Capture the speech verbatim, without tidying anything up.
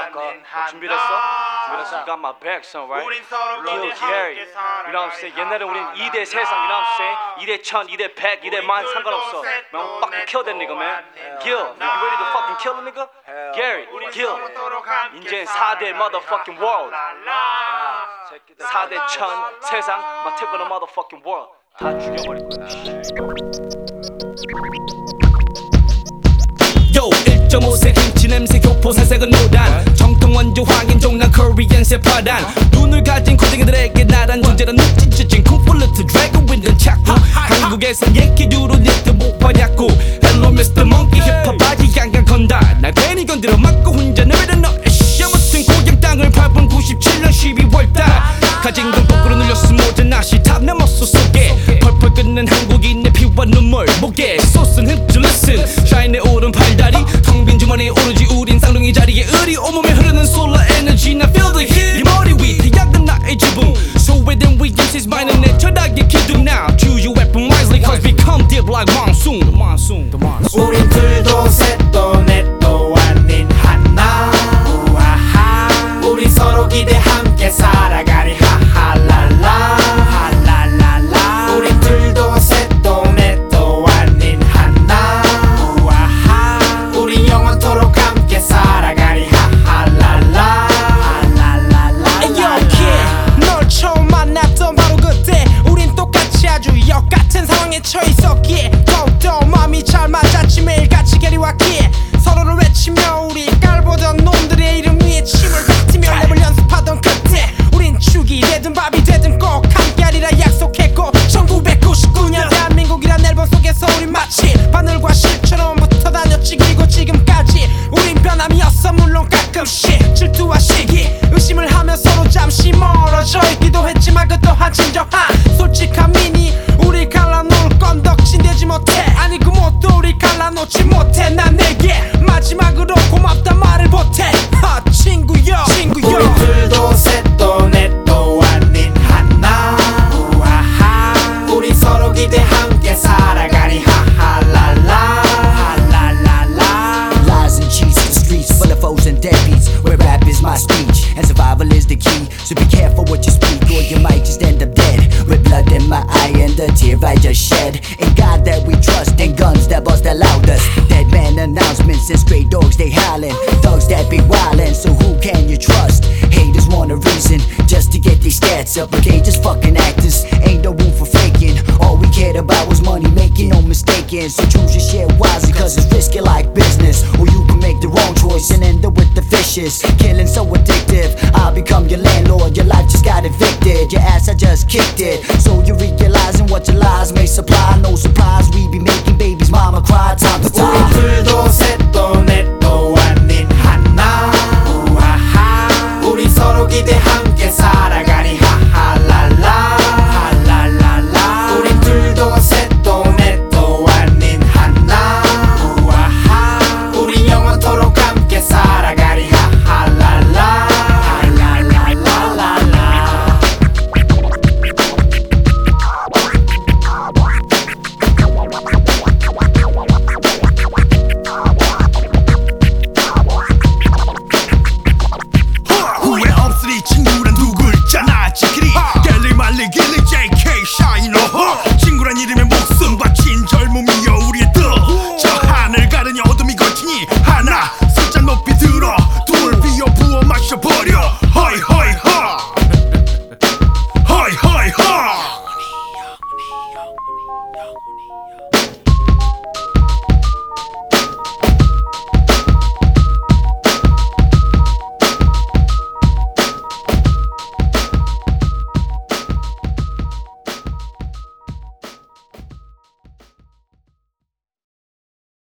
할까? 뭐 준비됐어? 준비됐어? You got my back, son, right? Lil Gary, you know what I'm saying? 옛날에 우린 이 대 세상, you know what I'm saying? 이 대 천, 이 대 백, 이 대 만 상관없어. Man, I'm fucking kill that nigga, man. Gil, you ready to fucking kill a nigga? Gary, Gil. 인제 사 대 motherfucking world. 사 대 천, 세상, 막 take on the motherfucking world. 다 죽여버릴 거야. Yo, 일 점 오 세 김치 냄새 교포 살색은 노란 정통 원조 확인 종란 코리안 세파단 눈을 가진 고딩이들에게 나란 존재란 욱진진 쿵플루트 드래그 윈든 착구 한국에선 옌키주로 니트 못 버렸고 Hello 미스터 Monkey 힙합 바지 양강 건다 날 괜히 건드려 맞고 혼자 내버려 너 에쉬 아무튼 고향 땅을 밟은 구십칠 년 십이월달 가진 건 거꾸로 눌렸음 모자 나시 탑 넘었어 속에 펄펄 끓는 한국인의 피와 눈물 목에 소스는 흡줄 listen 샤인의 오른 팔다리 텅빈 주머니에 오르지 우린 쌍둥이 자리에 의리 온몸에 흐르는 솔라 에너지 나 feel the heat 네 머리 위 태양은 나의 지붕 소외된 we use his mind 내 철학의 기둥 now choose your weapon wisely cause become deep like monsoon the monsoon the monsoon 우린 둘도 셋도 넷도 아닌 하나 우아하 우리 서로 기대 함께 살아가리 하하랄라 하랄랄라 우린 둘도 셋도 넷도 아닌 하나 우아하 우리 영원토록 함께 살아가리 하하랄라 하랄랄라 Yo kid 널 처음 만났던 바로 그때 우린 똑같이 아주 역같은 상황에 처했었기에 더욱더 마음이 잘 맞았지 매일같이 게리왔기에 서로를 외치며 우리 깔보던 놈들의 이름 위에 침을 뱉으며 랩을 연습하던 그때 우린 죽이 되든 밥이 되든 꼭 함께하리라 약속했고 천구백구십구 년 대한민국이란 앨범 속에서 우린 마치 바늘과 실처럼 붙어 다녔지 그리고 지금까지 우린 변함이었어 물론 가끔씩 질투와 시기 의심을 하며 서로 잠시 멀어져 있기도 했지만 그 또한 진정한 솔직한 미니 우리 갈라놓을 건 덕진되지 못해 아니 그 뭣도 우리 갈라놓지 못해 난 내게 마지막으로 고맙단 말을 보태 하 친구여 친구여 우린 둘도 셋도 넷도 아닌 하나 우아하 우리 서로 기대 함께 살아가리 하하랄라 하랄랄라 Lies and cheats, the streets full of foes and deadbeats where rap is my speech and survival is the key. So be careful what you speak or you might just end up dead with blood in my eye and the tear I just shed. In God that we trust and guns that bust the loudest. Dead man announcements and stray dogs they howling. Thugs that be wildin', so who can you trust? Haters want a reason just to get these stats up, but they just fucking actors. Ain't no room for faking. All we cared about was money making, no mistaking. So choose your shit wisely, cause it's risky like business. Or you can make the wrong choice and end up with the fishes. Killing so addictive, I'll become your landlord. Your life just got evicted, your ass I just kicked it. So you're realizing what your lies may supply. No surprise, we be making babies, mama cry, time to 우린 die. 둘도